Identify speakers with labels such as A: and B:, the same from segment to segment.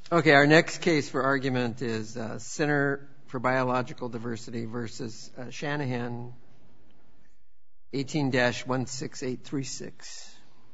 A: Okay, our next case for argument is Center for Biological Diversity versus Shanahan, 18-16836.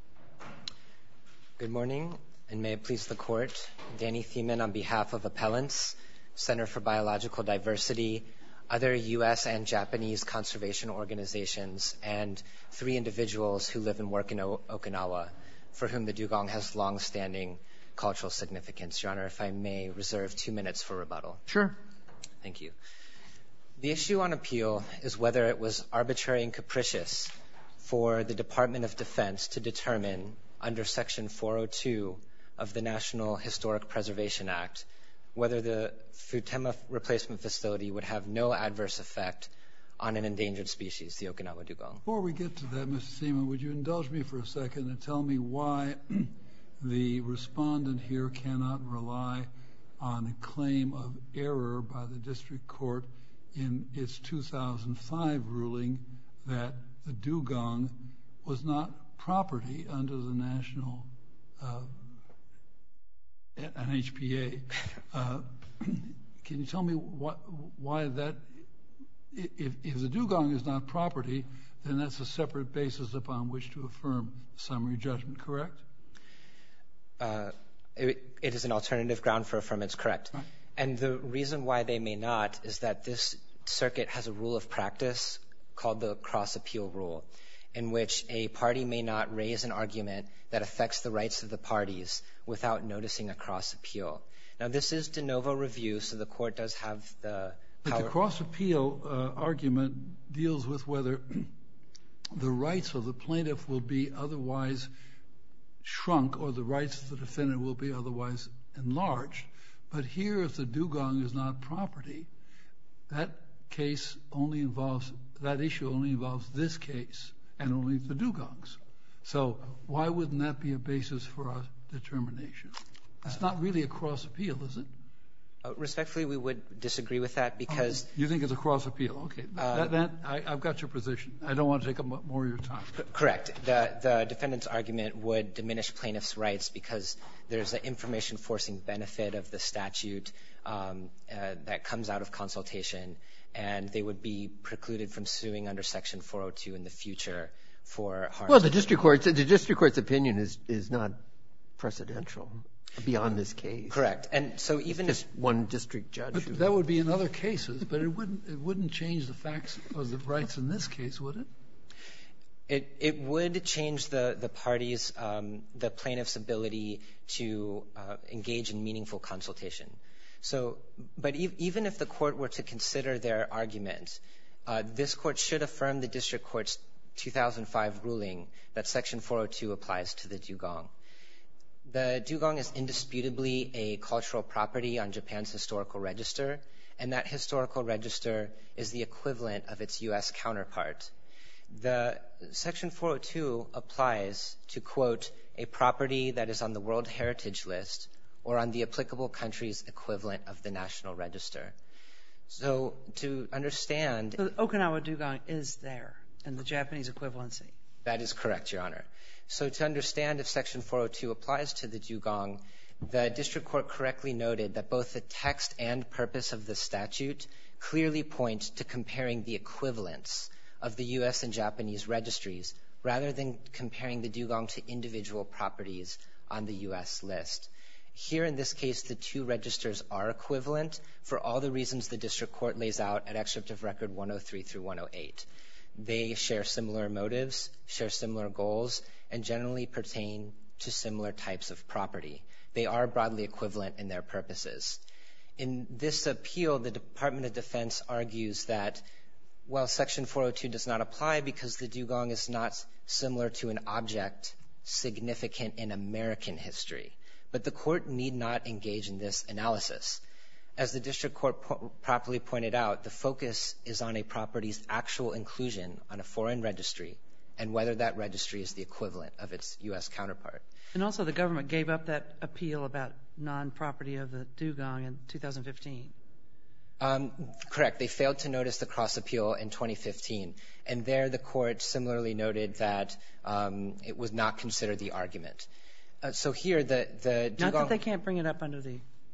B: Good morning, and may it please the Court. Danny Thiemann on behalf of Appellants, Center for Biological Diversity, other U.S. and Japanese conservation organizations, and 3 individuals who live and work in Okinawa, for whom the dugong has long-standing cultural significance. Your Honor, if I may reserve 2 minutes for rebuttal.
A: Sure.
B: Thank you. The issue on appeal is whether it was arbitrary and capricious for the Department of Defense to determine, under Section 402 of the National Historic Preservation Act, whether the Futema replacement facility would have no adverse effect on an endangered species, the Okinawa dugong.
C: Before we get to that, Mr. Thiemann, would you indulge me for a second and tell me why the respondent here cannot rely on a claim of error by the district court in its 2005 ruling that the dugong was not property under the national NHPA. Can you tell me why that, if the dugong is not property, then that's a separate basis upon which to affirm summary judgment, correct?
B: It is an alternative ground for affirmance, correct.
C: Right.
B: And the reason why they may not is that this circuit has a rule of practice called the cross-appeal rule, in which a party may not raise an argument that affects the rights of the parties without noticing a cross-appeal. Now, this is de novo review, so the court does have the power.
C: But the cross-appeal argument deals with whether the rights of the plaintiff will be otherwise shrunk or the rights of the defendant will be otherwise enlarged. But here, if the dugong is not property, that issue only involves this case and only the dugongs. So why wouldn't that be a basis for our determination? It's not really a cross-appeal, is it?
B: Respectfully, we would disagree with that because...
C: You think it's a cross-appeal. Okay. I've got your position. I don't want to take up more of your time.
B: Correct. The defendant's argument would diminish plaintiff's rights because there's an information-forcing benefit of the statute that comes out of consultation, and they would be precluded from suing under Section 402 in the future for harm.
A: Well, the district court's opinion is not precedential beyond this case.
B: Correct. And so even
A: just one district judge.
C: But that would be in other cases, but it wouldn't change the facts or the rights in this case, would it?
B: It would change the parties, the plaintiff's ability to engage in meaningful consultation. So, but even if the court were to consider their argument, this court should affirm the district court's 2005 ruling that Section 402 applies to the dugong. The dugong is indisputably a cultural property on Japan's historical register, and that historical register is the equivalent of its U.S. counterpart. The Section 402 applies to, quote, a property that is on the World Heritage List or on the applicable country's equivalent of the National Register. So to understand...
D: So the Okinawa dugong is there in the Japanese equivalency.
B: That is correct, Your Honor. So to understand if Section 402 applies to the dugong, the district court correctly noted that both the text and purpose of the statute clearly point to comparing the equivalents of the U.S. and Japanese registries rather than comparing the dugong to individual properties on the U.S. list. Here in this case, the two registers are equivalent for all the reasons the district court lays out at Excerpt of Record 103 through 108. They share similar motives, share similar goals, and generally pertain to similar types of property. They are broadly equivalent in their purposes. In this appeal, the Department of Defense argues that, well, Section 402 does not apply because the dugong is not similar to an object significant in American history. But the court need not engage in this analysis. As the district court properly pointed out, the focus is on a property's actual inclusion on a foreign registry and whether that registry is the equivalent of its U.S. counterpart.
D: And also the government gave up that appeal about non-property of the dugong in 2015.
B: Correct. They failed to notice the cross-appeal in 2015. And there the court similarly noted that it was not considered the argument. So here the dugong...
D: Not that they can't bring it up under the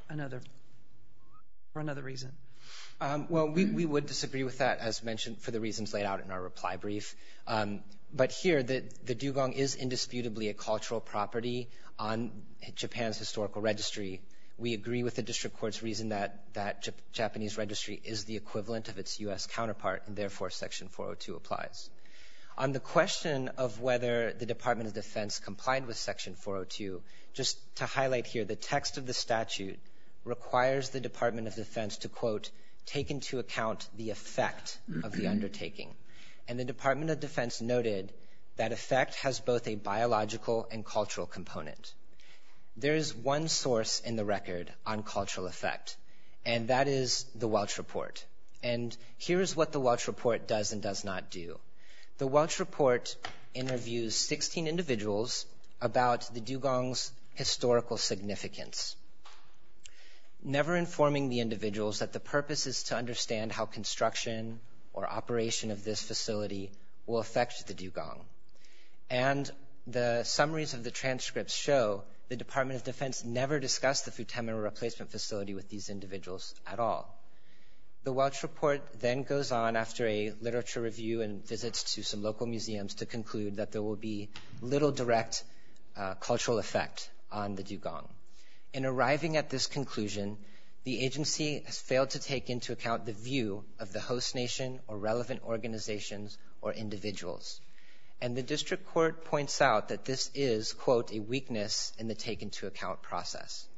D: another reason?
B: Well, we would disagree with that, as mentioned, for the reasons laid out in our reply brief. But here, the dugong is indisputably a cultural property on Japan's historical registry. We agree with the district court's reason that Japanese registry is the equivalent of its U.S. counterpart, and therefore Section 402 applies. On the question of whether the Department of Defense complied with Section 402, just to highlight here, the text of the statute requires the Department of Defense to, quote, take into account the effect of the undertaking. And the Department of Defense noted that effect has both a biological and cultural component. There is one source in the record on cultural effect, and that is the Welch Report. And here's what the Welch Report does and does not do. The Welch Report interviews 16 individuals about the dugong's historical significance, never informing the individuals that the purpose is to understand how construction or operation of this facility will affect the dugong. And the summaries of the transcripts show the Department of Defense never discussed the Futenma replacement facility with these individuals at all. The Welch Report then goes on, after a literature review and visits to some local museums, to conclude that there will be little direct cultural effect on the dugong. In arriving at this conclusion, the agency has failed to take into account the view of the host nation or relevant organizations or individuals. And the district court points out that this is, quote, a weakness in the take-into-account process.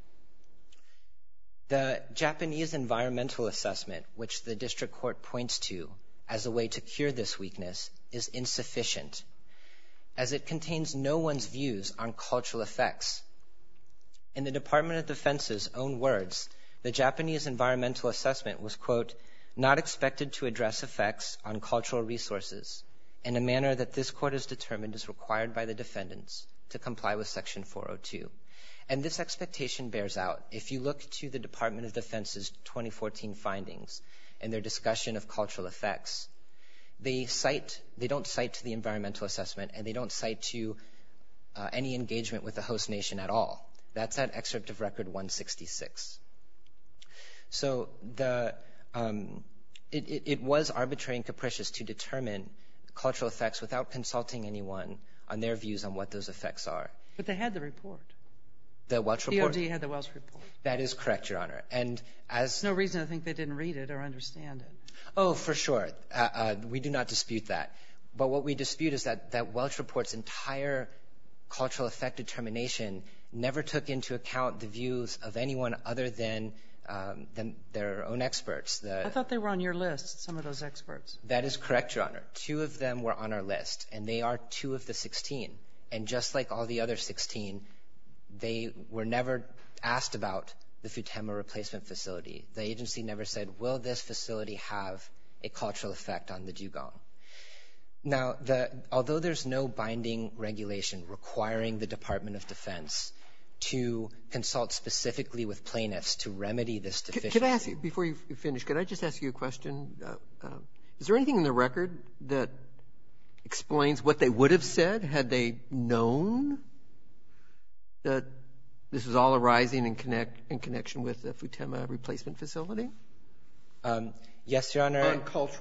B: The Japanese environmental assessment, which the district court points to as a way to cure this weakness, is insufficient, as it contains no one's views on cultural effects. In the Department of Defense's own words, the Japanese environmental assessment was, quote, not expected to address effects on cultural resources in a manner that this court has determined is required by the defendants to comply with Section 402. And this expectation bears out. If you look to the Department of Defense's 2014 findings and their discussion of cultural effects, they don't cite to the environmental assessment, and they don't cite to any engagement with the host nation at all. That's at excerpt of record 166. So it was arbitrary and capricious to determine cultural effects without consulting anyone on their views on what those effects are.
D: But they had the report.
B: The Welch Report?
D: DOD had the Welch Report.
B: That is correct, Your Honor. And
D: There's no reason to think they didn't read it or understand it.
B: Oh, for sure. We do not dispute that. But what we dispute is that Welch Report's entire cultural effect determination never took into account the views of anyone other than their own experts.
D: I thought they were on your list, some of those experts.
B: That is correct, Your Honor. 2 of them were on our list, and they are 2 of the 16. And just like all the other 16, they were never asked about the Futenma replacement facility. The agency never said, will this facility have a cultural effect on the dugong? Now, although there's no binding regulation requiring the Department of Defense to consult specifically with plaintiffs to remedy this deficiency.
A: Could I ask you, before you finish, could I just ask you a question? Is there anything in the record that explains what they would have said had they known that this was all arising in connection with the Futenma replacement facility?
B: Yes, Your Honor.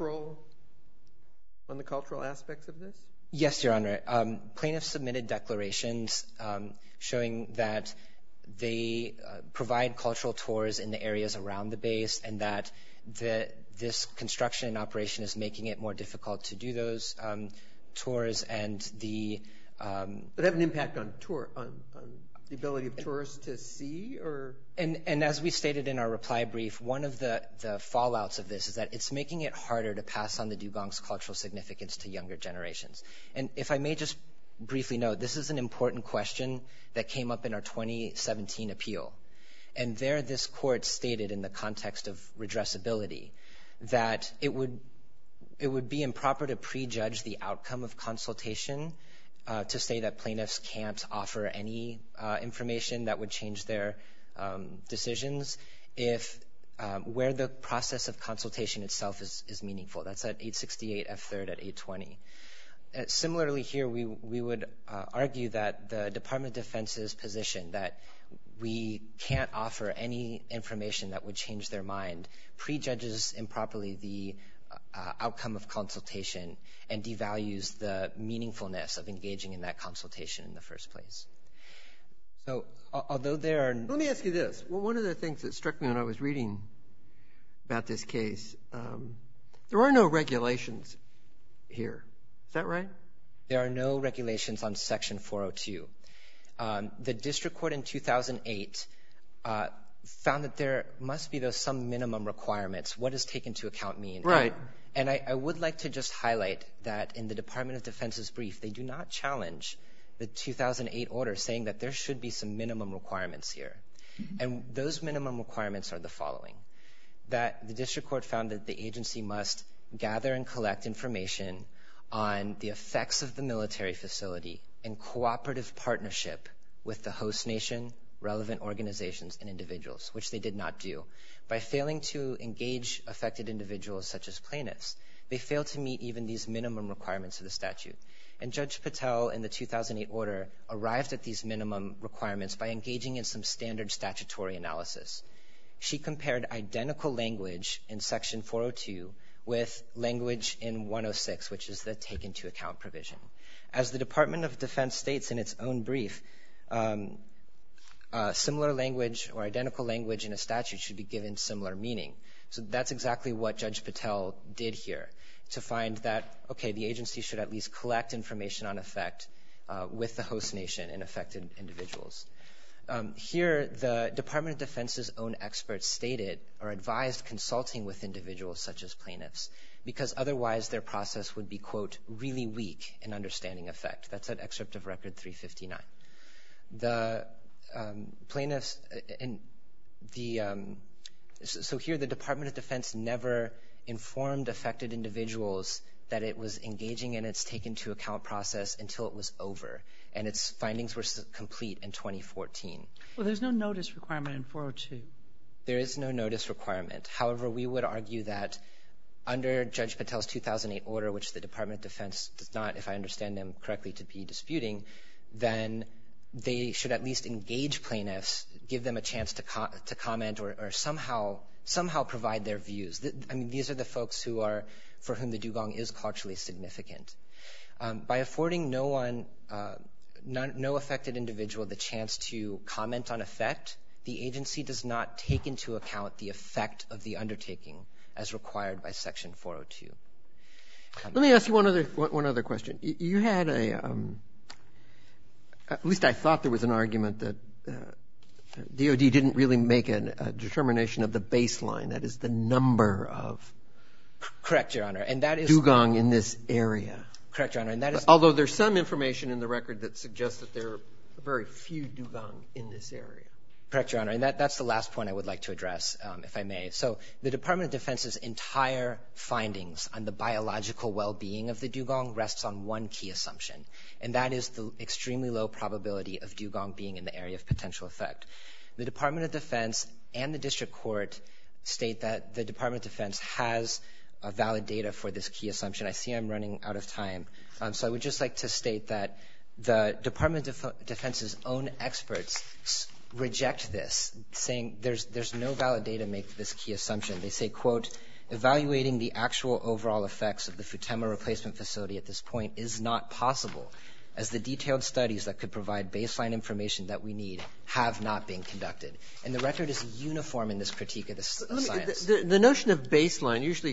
A: On the cultural aspects of this?
B: Yes, Your Honor. Plaintiffs submitted declarations showing that they provide cultural tours in the areas around the base, and that this construction and operation is making it more difficult to do those tours, and Would
A: it have an impact on the ability of tourists to see?
B: And as we stated in our reply brief, one of the fallouts of this is that it's making it harder to pass on the dugong's cultural significance to younger generations. And if I may just briefly note, this is an important question that came up in our 2017 appeal. And there this court stated, in the context of redressability, that it would be improper to prejudge the outcome of consultation to say that plaintiffs can't offer any information that would change their decisions if where the process of consultation itself is meaningful. That's at 868 F3rd at 820. Similarly here, we would argue that the Department of Defense's position that we can't offer any information that would change their mind, prejudges improperly the outcome of consultation and devalues the meaningfulness of engaging in that consultation in the first place. So although there are...
A: Let me ask you this. Well, one of the things that struck me when I was reading about this case, there are no regulations here. Is that right?
B: There are no regulations on Section 402. The district court in 2008 found that there must be some minimum requirements. What does take into account mean?
A: Right.
B: And I would like to just highlight that in the Department of Defense's brief, they do not challenge the 2008 order saying that there should be some minimum requirements here. And those minimum requirements are the following: that the district court found that the agency must gather and collect information on the effects of the military facility in cooperative partnership with the host nation, relevant organizations, and individuals, which they did not do. By failing to engage affected individuals such as plaintiffs, they failed to meet even these minimum requirements of the statute. And Judge Patel in the 2008 order arrived at these minimum requirements by engaging in some standard statutory analysis. She compared identical language in Section 402 with language in 106, which is the take into account provision. As the Department of Defense states in its own brief, similar language or identical language in a statute should be given similar meaning. So that's exactly what Judge Patel did here, to find that, okay, the agency should at least collect information on effect with the host nation and affected individuals. Here, the Department of Defense's own experts stated or advised consulting with individuals such as plaintiffs, because otherwise their process would be, quote, really weak in understanding effect. That's at excerpt of Record 359. The plaintiffs in the so here the Department of Defense never informed affected individuals that it was engaging in its take into account process until it was over, and its findings were complete in 2014.
D: Well, there's no notice requirement in 402.
B: There is no notice requirement. However, we would argue that under Judge Patel's 2008 order, which the Department of Defense does not, if I understand them correctly, to be disputing, then they should at least engage plaintiffs, give them a chance to comment or somehow provide their views. I mean, these are the folks for whom the dugong is culturally significant. By affording no affected individual the chance to comment on effect, the agency does not take into account the effect of the undertaking as required by Section 402.
A: Let me ask you one other question. You had at least I thought there was an argument that DOD didn't really make a determination of the baseline, that is the number of
B: Correct, Your Honor. And that is
A: dugong in this area.
B: Correct, Your Honor. And that is
A: although there's some information in the record that suggests that there are very few dugong in this area.
B: Correct, Your Honor. And that's the last point I would like to address, if I may. So the Department of Defense's entire findings on the biological well-being of the dugong rests on one key assumption, and that is the extremely low probability of dugong being in the area of potential effect. The Department of Defense and the District Court state that the Department of Defense has valid data for this key assumption. I see I'm running out of time. So I would just like to state that the Department of Defense's own experts reject this, saying there's no valid data to make this key assumption. They say, quote, evaluating the actual overall effects of the Futema replacement facility at this point is not possible, as the detailed studies that could provide baseline information that we need have not been conducted. And the record is uniform in this critique of this science.
A: The notion of baseline usually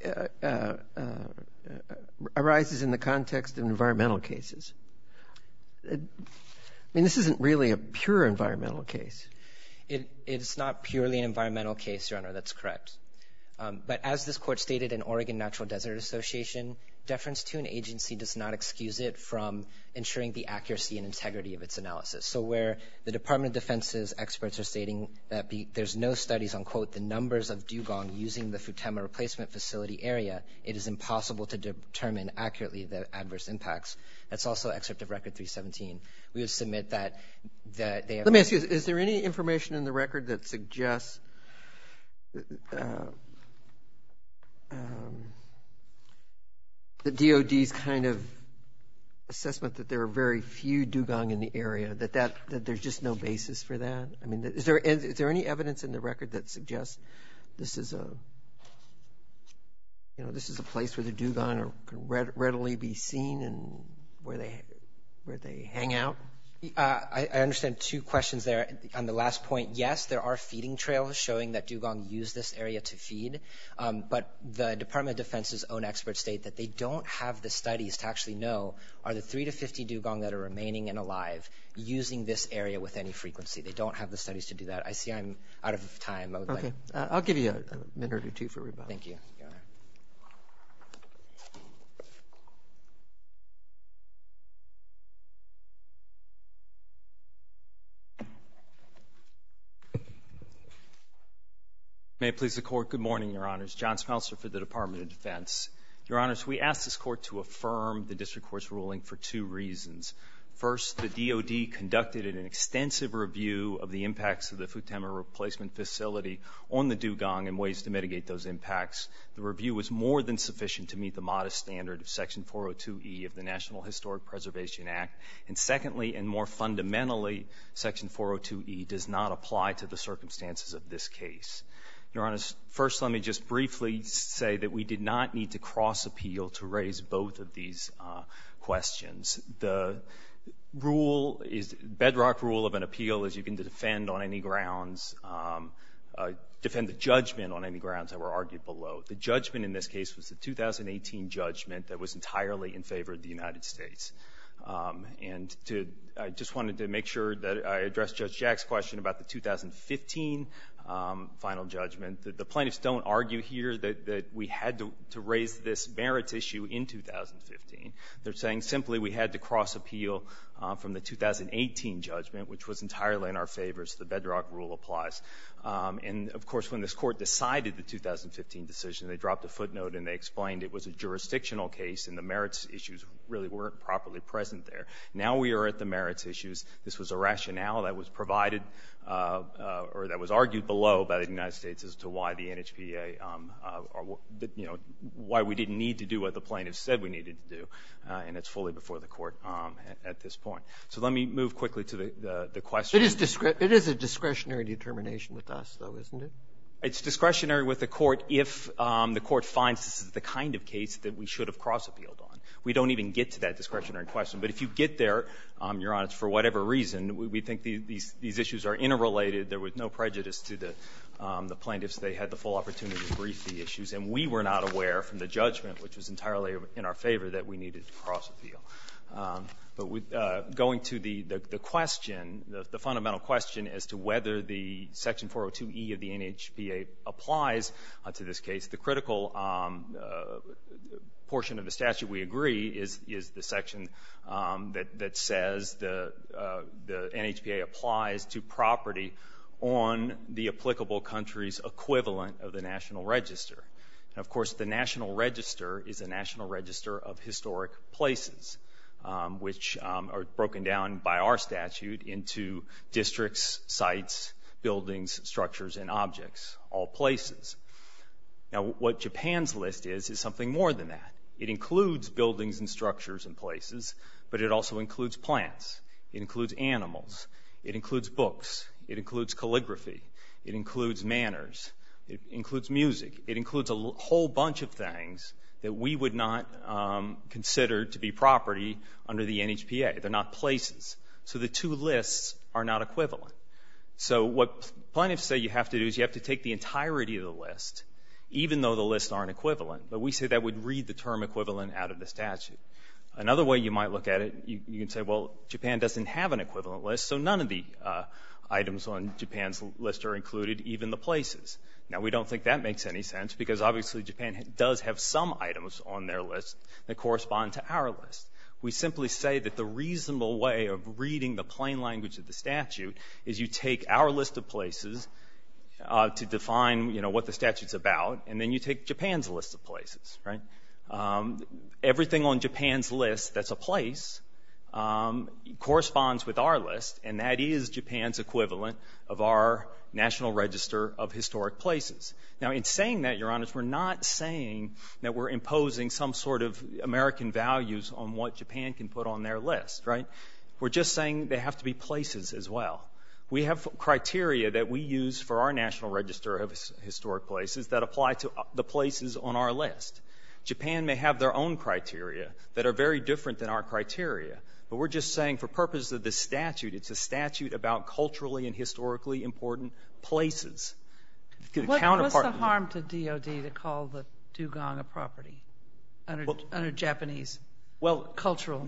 A: arises in the context of environmental cases. I mean, this isn't really a pure environmental case.
B: It's not purely an environmental case, Your Honor. That's correct. But as this Court stated in Oregon Natural Desert Association, deference to an agency does not excuse it from ensuring the accuracy and integrity of its analysis. So where the Department of Defense's experts are stating that there's no studies on, quote, the numbers of dugong using the Futema replacement facility area, it is impossible to determine accurately the adverse impacts. That's also excerpt of Record 317. We would submit that they have...
A: Let me ask you, is there any information in the record that suggests the DOD's kind of assessment that there are very few dugong in the area, that there's just no basis for that? I mean, is there any evidence in the record that suggests this is a place where the dugong can readily be seen and where they hang out?
B: I understand two questions there. On the last point, yes, there are feeding trails showing that dugong use this area to feed, but the Department of Defense's own experts state that they don't have the studies to actually know are the 3 to 50 dugong that are remaining and alive using this area with any frequency. They don't have the studies to do that. I see I'm out of time.
A: Okay. I'll give you a minute or two for rebuttal.
B: Thank you, Your Honor.
E: May it please the Court. Good morning, Your Honors. John Smeltzer for the Department of Defense. Your Honors, we asked this Court to affirm the District Court's ruling for two reasons. First, the DOD conducted an extensive review of the impacts of the Futenma replacement facility on the dugong and ways to mitigate those impacts. The review was more than sufficient to meet the modest standard of Section 402E of the National Historic Preservation Act. And secondly, and more fundamentally, Section 402E does not apply to the circumstances of this case. Your Honors, first let me just briefly say that we did not need to cross-appeal to raise both of these questions. The rule is, bedrock rule of an appeal is you can defend on any grounds, defend the judgment on any grounds that were argued below. The judgment in this case was the 2018 judgment that was entirely in favor of the United States. I just wanted to make sure that I addressed Judge Jack's question about the 2015 final judgment. The plaintiffs don't argue here that we had to raise this merits issue in 2015. They're saying simply we had to cross-appeal from the 2018 judgment, which was entirely in our favor, so the bedrock rule applies. And, of course, when this Court decided the 2015 decision, they dropped a footnote and they explained it was a jurisdictional case and the merits issues really weren't properly present there. Now we are at the merits issues. This was a rationale that was provided or that was argued below by the United States as to why the NHPA, why we didn't need to do what the plaintiffs said we needed to do, and it's fully before the Court at this point. So let me move quickly to the question.
A: It is a discretionary determination with us, though, isn't it?
E: It's discretionary with the Court if the Court finds this is the kind of case that we should have cross-appealed on. We don't even get to that discretionary question. But if you get there, Your Honor, for whatever reason, we think these issues are interrelated. There was no prejudice to the plaintiffs. They had the full opportunity to brief the issues. And we were not aware from the judgment, which was entirely in our favor, that we needed to cross-appeal. But going to the question, the fundamental question as to whether the Section 402E of the NHPA applies to this case, the critical portion of the statute we agree is the section that says the NHPA applies to property on the applicable country's equivalent of the National Register. And, of course, the National Register is a National Register of historic places, which are broken down by our statute into districts, sites, buildings, structures, and objects, all places. Now, what Japan's list is something more than that. It includes buildings and structures and places, but it also includes plants. It includes animals. It includes books. It includes calligraphy. It includes manners. It includes music. It includes a whole bunch of things that we would not consider to be property under the NHPA. They're not places. So the two lists are not equivalent. So what plaintiffs say you have to do is you have to take the entirety of the list, even though the lists aren't equivalent. But we say that would read the term equivalent out of the statute. Another way you might look at it, you can say, well, Japan doesn't have an equivalent list, so none of the items on Japan's list are included, even the places. Now, we don't think that makes any sense because obviously Japan does have some items on their list that correspond to our list. We simply say that the reasonable way of reading the plain language of the statute is you take our list of places to define, what the statute's about, and then you take Japan's list of places, right? Everything on Japan's list that's a place corresponds with our list, and that is Japan's equivalent of our National Register of Historic Places. Now, in saying that, Your Honors, we're not saying that we're imposing some sort of American values on what Japan can put on their list, right? We're just saying they have to be places as well. We have criteria that we use for our National Register of Historic Places that apply to the places on our list. Japan may have their own criteria that are very different than our criteria, but we're just saying for purposes of this statute, it's a statute about culturally and historically important places.
D: What's the harm to DOD to call the dugong a property under Japanese cultural?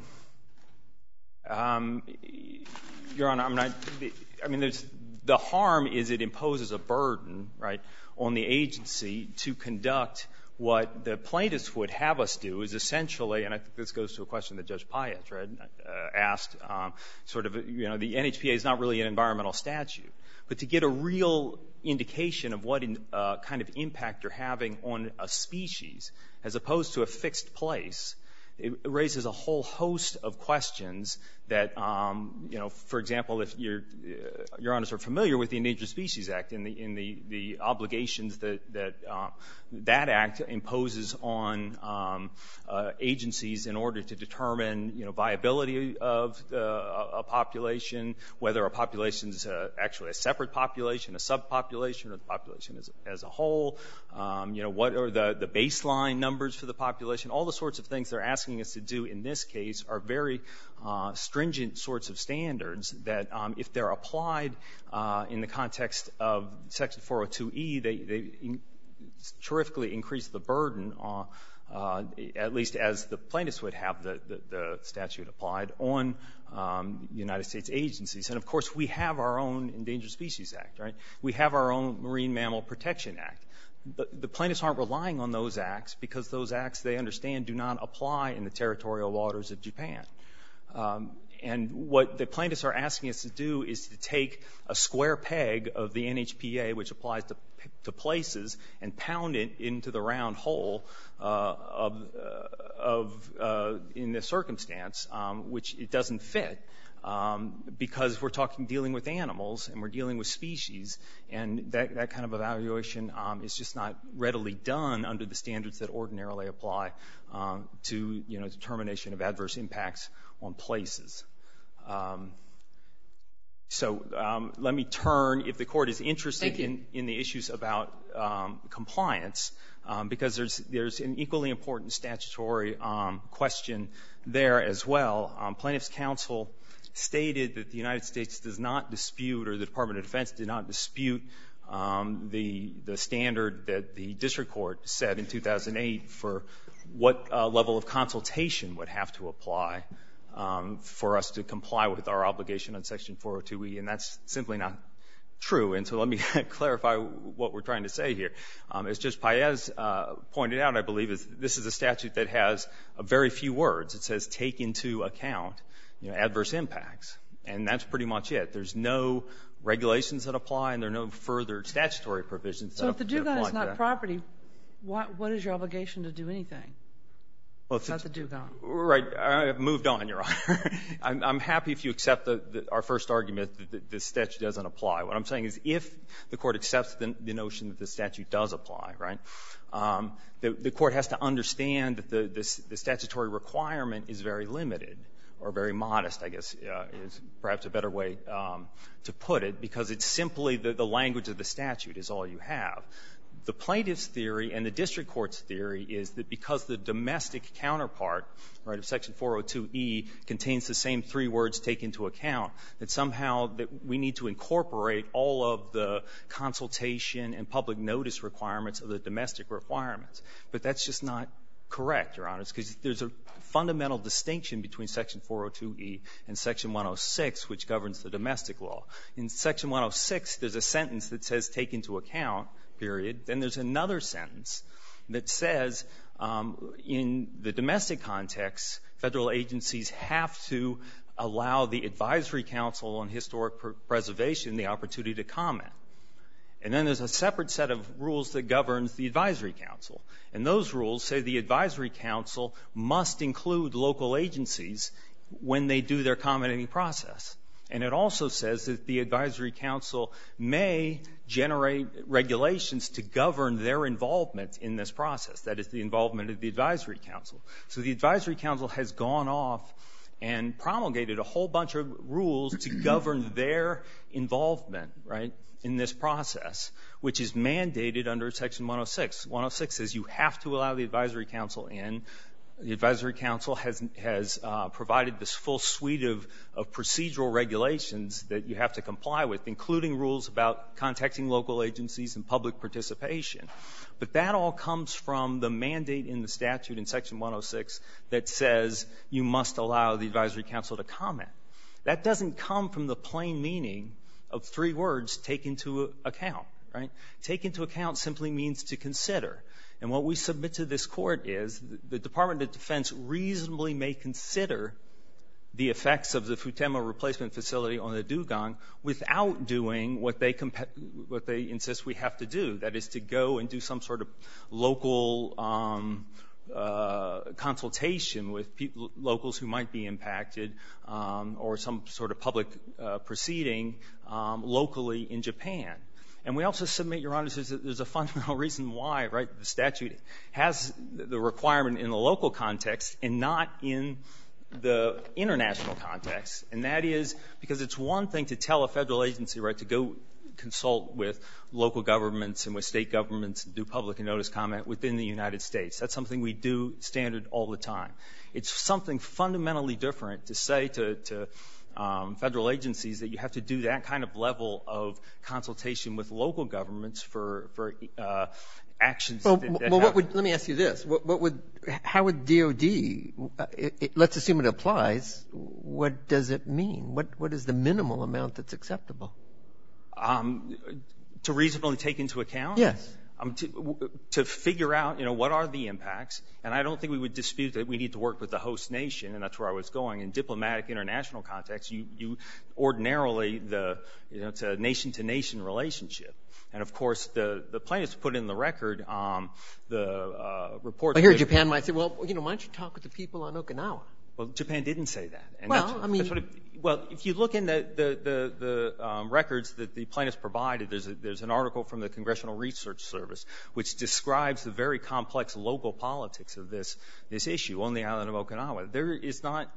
E: Your Honor, the harm is it imposes a burden, right, on the agency to conduct what the plaintiffs would have us do is essentially, and I think this goes to a question that Judge Payet asked, the NHPA is not really an environmental statute, but to get a real indication of what kind of impact you're having on a species as opposed to a fixed place, it raises a whole host of questions that, for example, if Your Honors are familiar with the Endangered Species Act and the obligations that act imposes on agencies in order to determine, viability of a population, whether a population is actually a separate population, a subpopulation, or the population as a whole, what are the baseline numbers for the population, all the sorts of things they're asking us to do in this case are very stringent sorts of standards that if they're applied in the context of Section 402E, they terrifically increase the burden, at least as the plaintiffs would have the statute applied, on United States agencies. And, of course, we have our own Endangered Species Act, right? We have our own Marine Mammal Protection Act. The plaintiffs aren't relying on those acts because those acts, they understand, do not apply in the territorial waters of Japan. And what the plaintiffs are asking us to do is to take a square peg of the NHPA, which applies to places, and pound it into the round hole in this circumstance, which it doesn't fit. Because we're dealing with animals and we're dealing with species, and that kind of evaluation is just not readily done under the standards that ordinarily apply to determination of adverse impacts on places. So let me turn, if the Court is interested in the issues about compliance, because there's an equally important statutory question there as well. Plaintiffs' counsel stated that the United States does not dispute, or the Department of Defense did not dispute, the standard that the district court set in 2008 for what level of consultation would have to apply for us to comply with our obligation on Section 402E, and that's simply not true. And so let me clarify what we're trying to say here. As Judge Paez pointed out, I believe, this is a statute that has very few words. It says take into account adverse impacts, and that's pretty much it. There's no regulations that apply, and there are no further statutory provisions that apply to that.
D: So if the dugong is not property, what is your obligation to do anything about the dugong?
E: Right. I've moved on, Your Honor. I'm happy if you accept our first argument that the statute doesn't apply. What I'm saying is if the Court accepts the notion that the statute does apply, right, the Court has to understand that the statutory requirement is very limited, or very modest, I guess, is perhaps a better way to put it, because it's simply the language of the statute is all you have. The plaintiff's theory and the district court's theory is that because the domestic counterpart, right, of Section 402E contains the same three words take into account, that somehow that we need to incorporate all of the consultation and public notice requirements of the domestic requirements. But that's just not correct, Your Honors, because there's a fundamental distinction between Section 402E and Section 106, which governs the domestic law. In Section 106, there's a sentence that says take into account, period. Then there's another sentence that says in the domestic context, federal agencies have to allow the Advisory Council on Historic Preservation the opportunity to comment. And then there's a separate set of rules that governs the Advisory Council. And those rules say the Advisory Council must include local agencies when they do their commenting process. And it also says that the Advisory Council may generate regulations to govern their involvement in this process. That is the involvement of the Advisory Council. So the Advisory Council has gone off and promulgated a whole bunch of rules to govern their involvement, right, in this process, which is mandated under Section 106. 106 says you have to allow the Advisory Council in. The Advisory Council has provided this full suite of procedural regulations that you have to comply with, including rules about contacting local agencies and public participation. But that all comes from the mandate in the statute in Section 106 that says you must allow the Advisory Council to comment. That doesn't come from the plain meaning of three words, take into account, right? Take into account simply means to consider. And what we submit to this Court is the Department of Defense reasonably may consider the effects of the Futenma replacement facility on the dugong without doing what they insist we have to do, that is to go and do some sort of local consultation with locals who might be impacted or some sort of public proceeding locally in Japan. And we also submit, Your Honor, there's a fundamental reason why, right, the statute has the requirement in the local context and not in the international context. And that is because it's one thing to tell a federal agency, right, to go consult with local governments and with state governments and do public and notice comment within the United States. That's something we do standard all the time. It's something fundamentally different to say to federal agencies that you have to do that kind of level of consultation with local governments for actions.
A: Well, let me ask you this: how would DOD? Let's assume it applies. What does it mean? What is the minimal amount that's acceptable?
E: To reasonably take into account?
A: Yes.
E: To figure out, what are the impacts, and I don't think we would dispute that we need to work with the host nation, and that's where I was going. In diplomatic international context, you ordinarily, it's a nation-to-nation relationship. And, of course, the plaintiffs put in the record the report.
A: Well, here Japan might say, well, why don't you talk with the people on Okinawa?
E: Well, Japan didn't say that. And if you look in the records that the plaintiffs provided, there's an article from the Congressional Research Service which describes the very complex local politics of this issue on the island of Okinawa. There is not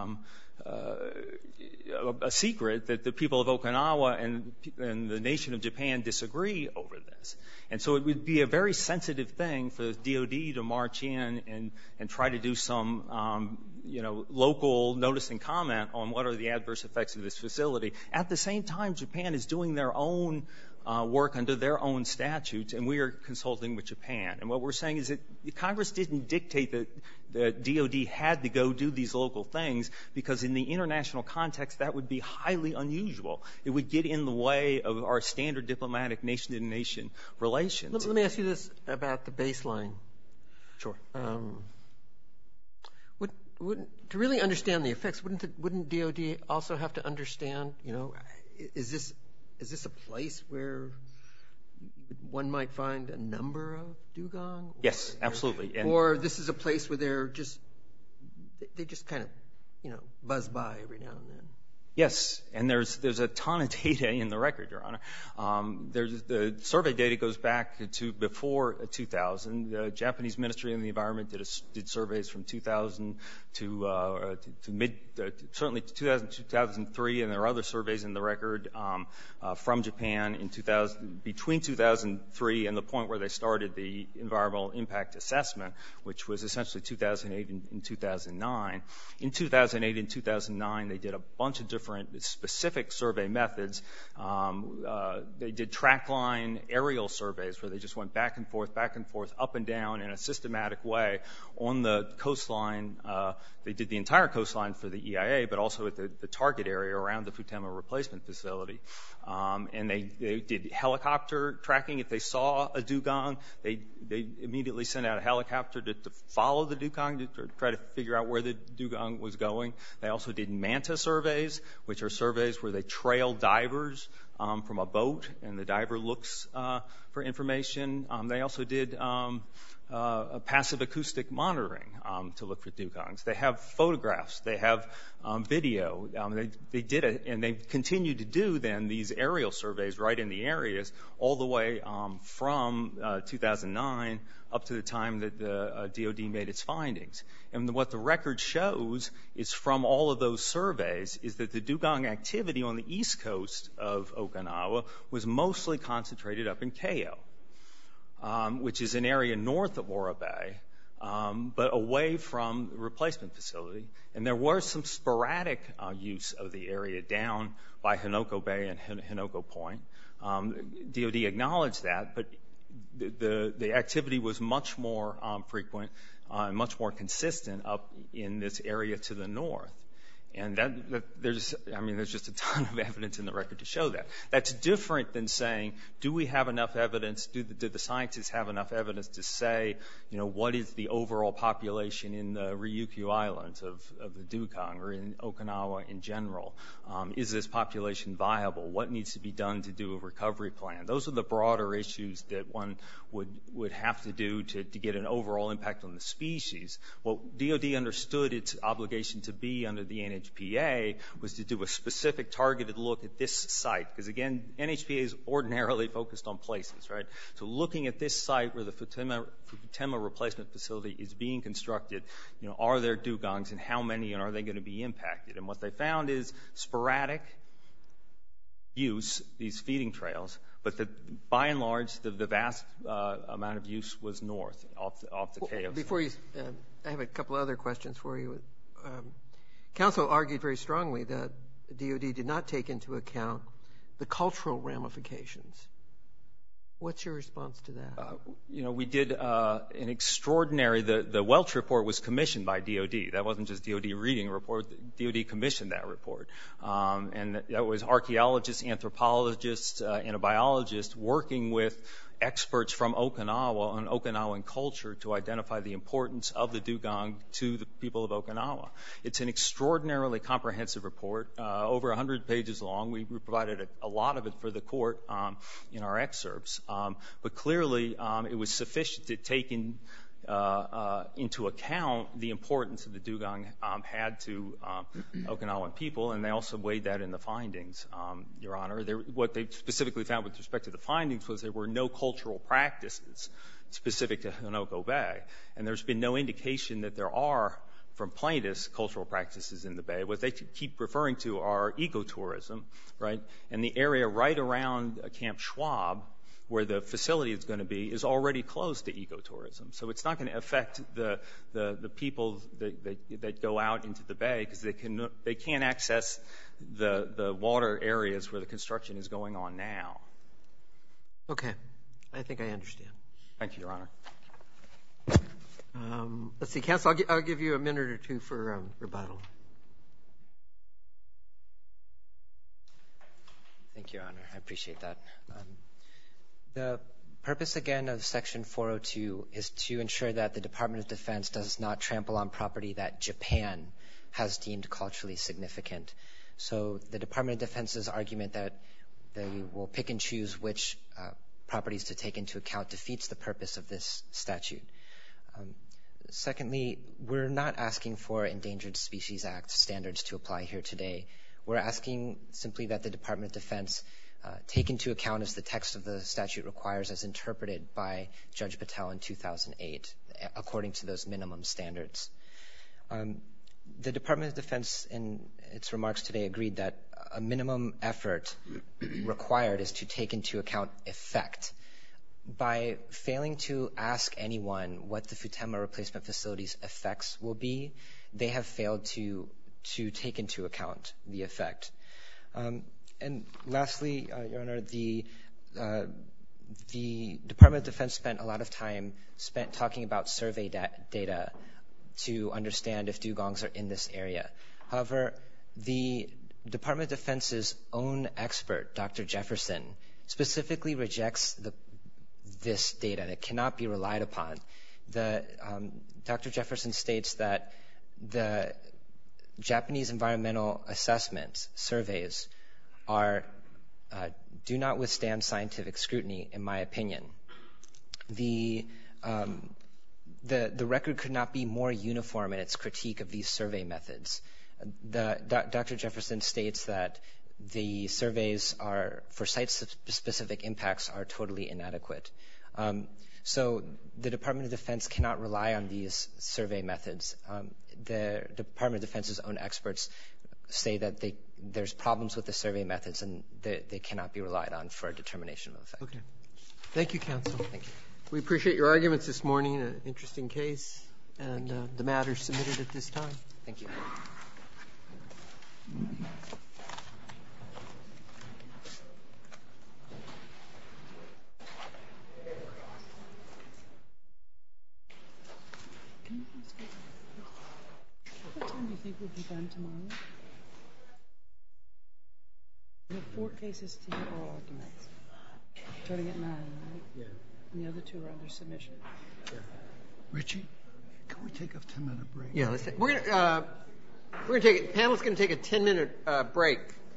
E: a secret that the people of Okinawa and the nation of Japan disagree over this. And so it would be a very sensitive thing for the DOD to march in and try to do some local notice and comment on what are the adverse effects of this facility. At the same time, Japan is doing their own work under their own statutes, and we are consulting with Japan. And what we're saying is that Congress didn't dictate that the DOD had to go do these local things, because in the international context that would be highly unusual. It would get in the way of our standard diplomatic nation-to-nation relations.
A: Let me ask you this about the baseline.
E: Sure.
A: To really understand the effects, wouldn't DOD also have to understand, is this a place where one might find a number of dugong?
E: Yes, absolutely.
A: Or this is a place where they just kind of, buzz by every now and then?
E: Yes, and there's a ton of data in the record, Your Honor. The survey data goes back to before 2000. The Japanese Ministry of the Environment did surveys from 2000 to certainly 2000, 2003, and there are other surveys in the record from Japan in between 2003 and the point where they started the environmental impact assessment, which was essentially 2008 and 2009. In 2008 and 2009, they did a bunch of different specific survey methods. They did trackline aerial surveys where they just went back and forth, up and down in a systematic way on the coastline. They did the entire coastline for the EIA, but also at the target area around the Futenma replacement facility. And they did helicopter tracking. If they saw a dugong, they immediately sent out a helicopter to follow the dugong to try to figure out where the dugong was going. They also did manta surveys, which are surveys where they trail divers from a boat, and the diver looks for information. They also did passive acoustic monitoring to look for dugongs. They have photographs. They have video. They did it, and they continue to do then these aerial surveys right in the areas all the way from 2009 up to the time that the DOD made its findings. And what the record shows is from all of those surveys is that the dugong activity on the east coast of Okinawa was mostly concentrated up in Keio, which is an area north of Ora Bay, but away from the replacement facility. And there was some sporadic use of the area down by Hinoko Bay and Hinoko Point. DOD acknowledged that, but the activity was much more frequent and much more consistent up in this area to the north. And there's just a ton of evidence in the record to show that. That's different than saying, do we have enough evidence? Do the scientists have enough evidence to say, what is the overall population in the Ryukyu Islands of the dugong or in Okinawa in general? Is this population viable? What needs to be done to do a recovery plan? Those are the broader issues that one would have to do to get an overall impact on the species. What DOD understood its obligation to be under the NHPA was to do a specific targeted look at this site. Because again, NHPA is ordinarily focused on places, right? So looking at this site where the Futema replacement facility is being constructed, are there dugongs and how many, and are they going to be impacted? And what they found is sporadic use, these feeding trails, but by and large, the vast amount of use was north, off the Keio.
A: Before you, I have a couple other questions for you. Counsel argued very strongly that the DOD did not take into account the cultural ramifications. What's your response to that?
E: We did an extraordinary, the Welch report was commissioned by DOD. That wasn't just DOD reading a report. DOD commissioned that report. And that was archaeologists, anthropologists, and a biologist working with experts from Okinawa on Okinawan culture to identify the importance of the dugong to the people of Okinawa. It's an extraordinarily comprehensive report, over 100 pages long. We provided a lot of it for the court in our excerpts. But clearly, it was sufficient to take into account the importance that the dugong had to Okinawan people, and they also weighed that in the findings, Your Honor. What they specifically found with respect to the findings was there were no cultural practices specific to Hinoko Bay, and there's been no indication that there are, from plaintiffs, cultural practices in the bay. What they keep referring to are ecotourism, right? And the area right around Camp Schwab, where the facility is going to be, is already closed to ecotourism. So it's not going to affect the people that go out into the bay because they can't access the water areas where the construction is going on now.
A: Okay. I think I understand.
E: Thank you, Your Honor.
A: Let's see, counsel, I'll give you a minute or two for rebuttal.
B: Thank you, Your Honor. I appreciate that. The purpose, again, of Section 402 is to ensure that the Department of Defense does not trample on property that Japan has deemed culturally significant. So the Department of Defense's argument that they will pick and choose which properties to take into account defeats the purpose of this statute. Secondly, we're not asking for Endangered Species Act standards to apply here today. We're asking simply that the Department of Defense take into account as the text of the statute requires as interpreted by Judge Patel in 2008, according to those minimum standards. The Department of Defense, in its remarks today, agreed that a minimum effort required is to take into account effect. By failing to ask anyone what the Futema replacement facility's effects will be, they have failed to take into account the effect. And lastly, Your Honor, the Department of Defense spent a lot of time talking about survey data to understand if dugongs are in this area. However, the Department of Defense's own expert, Dr. Jefferson, specifically rejects this data that cannot be relied upon. Dr. Jefferson states that the Japanese environmental assessment surveys are do not withstand scientific scrutiny, in my opinion. The record could not be more uniform in its critique of these survey methods. Dr. Jefferson states that the surveys for site-specific impacts are totally inadequate. So the Department of Defense cannot rely on these survey methods. The Department of Defense's own experts say that there's problems with the survey methods and they cannot be relied on for a determination of effect.
A: Okay. Thank you, counsel.
B: Thank you.
A: We appreciate your arguments this morning. An interesting case, and the matter is submitted at this time.
B: Thank you.
D: What time do you think we'll be done tomorrow? We have 4 cases to hear oral arguments. Starting at 9, right?
F: Yeah.
D: And the other 2 are under submission.
F: Yeah.
C: Richie, can we take a 10-minute break?
A: Yeah, we're going to take. Panel's going to take a 10-minute break.